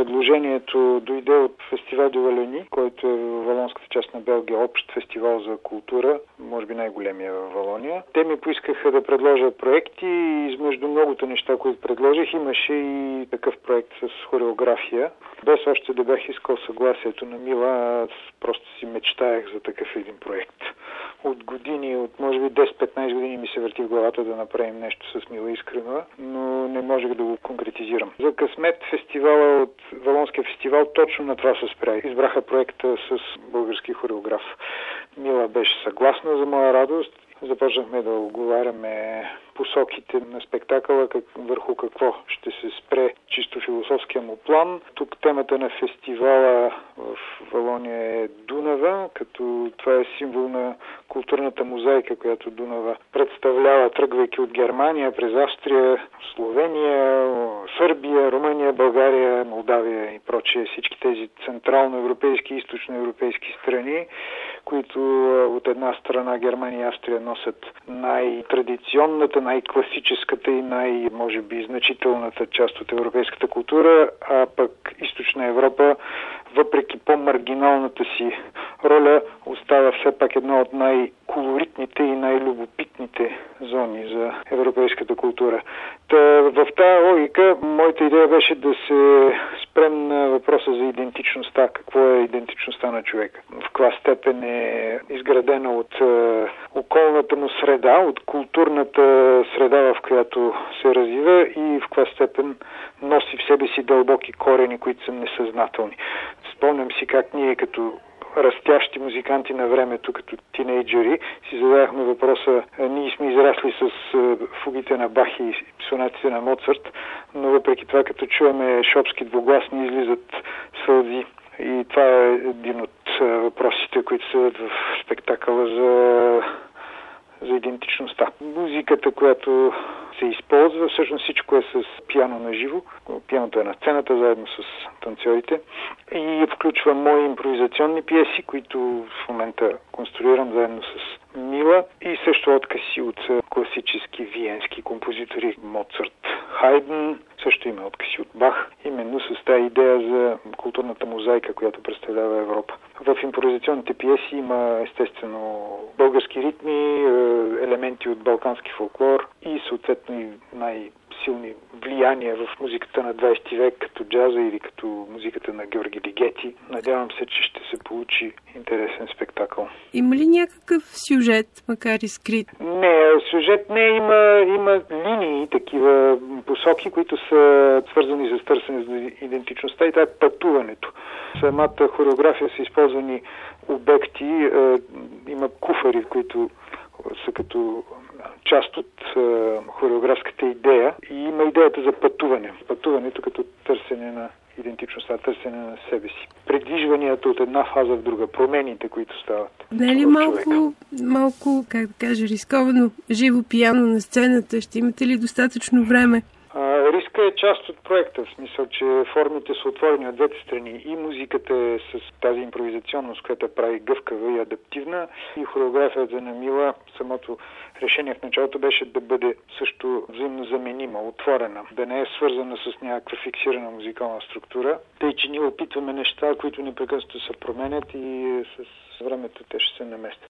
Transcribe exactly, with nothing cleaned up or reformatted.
Предложението дойде от фестивал де Валони, който е в Валонската част на Белгия, общ фестивал за култура, може би най-големия в Валония. Те ми поискаха да предложа проекти и измежду многото неща, които предложих, имаше и такъв проект с хореография. Без още да бях искал съгласието на Мила, аз просто си мечтаях за такъв един проект. От години, от може би десет-петнайсет години ми се върти в главата да направим нещо с Мила Искренова, но не можех да го конкретизирам. За късмет фестивала от Валонския фестивал точно на това се спря. Избраха проекта с български хореограф. Мила беше съгласна за моя радост. Започнахме да оговаряме посоките на спектакъла, как, върху какво ще се спре чисто философския му план. Тук темата на фестивала в Валония е Дунава, като това е символ на културната мозайка, която Дунава представлява, тръгвайки от Германия, през Австрия, Словения, Сърбия, Румъния, България, Молдавия и прочие, всички тези централноевропейски и източноевропейски страни, които от една страна Германия и Австрия носят най-традиционната, най-класическата и най-може би значителната част от европейската култура, а пък Източна Европа, въпреки по-маргиналната си роля, остава все пак една от най-колоритните и най-любопитните зони за европейската култура. Та, в тази логика, моята идея беше да се спрем на въпроса за идентичността. Какво е идентичността на човека? В каква степен е изградена от е, околната му среда, от културната среда, в която се развива и в каква степен носи в себе си дълбоки корени, които са несъзнателни. Спомням си как ние като растящи музиканти на времето, като тинейджери, си задавахме въпроса, ние сме израсли с фугите на Бах и сонатите на Моцарт, но въпреки това, като чуваме шопски двугласни, излизат сълзи. И това е един от въпросите, които са в спектакъла за, за идентичността. Музиката, която се използва, всъщност всичко е с пиано на живо. Пианото е на сцената, заедно с танцорите. И включва мои импровизационни пиеси, които в момента конструирам заедно с Мила. И също откъси от класически виенски композитори Моцарт, Хайден. Също има откъси от Бах. Именно с тази идея за културната мозайка, която представлява Европа. В импровизационните пиеси има естествено български ритми, елементи от балкански фолклор и съответно и най-силни влияния в музиката на двайсети век, като джаза или като музиката на Георги Лигети. Надявам се, че ще се получи интересен спектакъл. Има ли някакъв сюжет, макар и скрит? Не, сюжет не. Има, има линии, такива посоки, които са свързани с търсене за идентичността и това е пътуването. Самата хореография са използвани обекти, е, има куфари, които са като част от е, хореографската идея и има идеята за пътуване. Пътуването като търсене на идентичността, търсене на себе си. Предвижванията от една фаза в друга, промените, които стават. Не е ли малко, малко, как да кажа, рисковано живо пиано на сцената? Ще имате ли достатъчно време? Риска е част от проекта, в смисъл, че формите са отворени от двете страни. И музиката е с тази импровизационност, която прави гъвкава и адаптивна, и хореографията на Мила, самото решение в началото беше да бъде също взаимно заменима, отворена, да не е свързана с някаква фиксирана музикална структура, тъй че ние опитваме неща, които непрекъснато се променят и с времето те ще се наместят.